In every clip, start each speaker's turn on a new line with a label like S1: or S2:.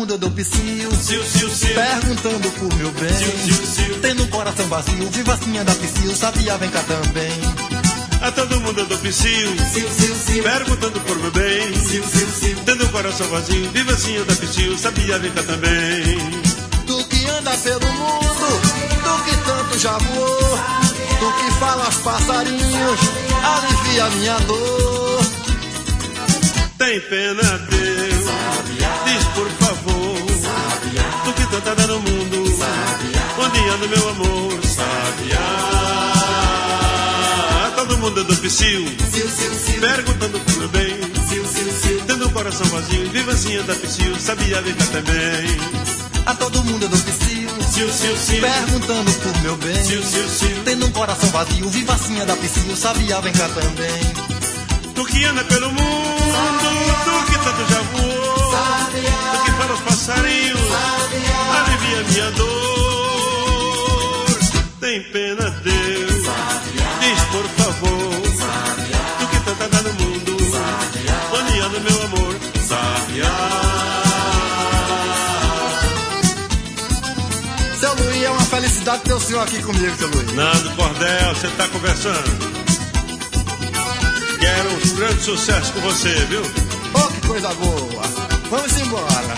S1: mundo eu dou psiu,
S2: Sil, sil, sil.
S1: perguntando por meu bem.
S2: Sil, sil, sil.
S1: Tendo um coração vazio, vivacinha da psiu, sabia, vem cá também.
S2: A todo mundo eu dou psiu,
S1: Sil, sil, sil,
S2: perguntando por meu bem.
S1: sil, sil, sil.
S2: Tendo um coração vazio, vivacinha da psiu, sabia, vem cá também.
S1: Tu que anda pelo mundo, tu que tanto já voou, tu que fala aos passarinhos, alivia minha dor.
S2: Tem pena, Deus, diz por favor, tu que tanto anda no mundo, onde anda meu amor, sabiá. Todo mundo eu dou psiu,
S1: Sil, sil, sil,
S2: perguntando por meu bem.
S1: sil, sil, sil.
S2: Tendo um coração vazio, vivacinha da psiu, sabia, vem cá também.
S1: A todo mundo eu dou psiu,
S2: Sil, sil, sil.
S1: perguntando por meu bem.
S2: Sil, sil, sil.
S1: Tendo um coração vazio, vivacinha da psiu, sabia, vem cá também.
S2: Tu que anda pelo mundo, tu que tanto já voou, tu que fala os passarinhos, alivia minha dor. Tem pena, Deus, diz por favor, tu que tanto anda no mundo, onde anda meu amor, sabiá.
S1: Seu Luiz, é uma felicidade ter o senhor aqui comigo, seu Luiz.
S2: Nando Cordel, você tá conversando? Quero um grande sucesso com você, viu?
S1: Oh, que coisa boa. Vamos embora.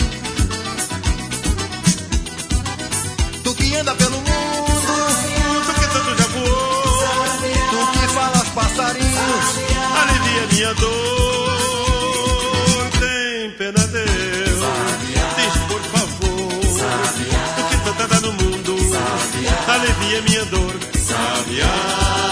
S1: Tu que anda pelo mundo,
S2: Tu que tanto já voou,
S1: tu que fala aos passarinhos,
S2: alivia minha dor. Tem pena, Deus, diz por favor, tu que tanto anda no mundo, alivia minha dor, sabiá.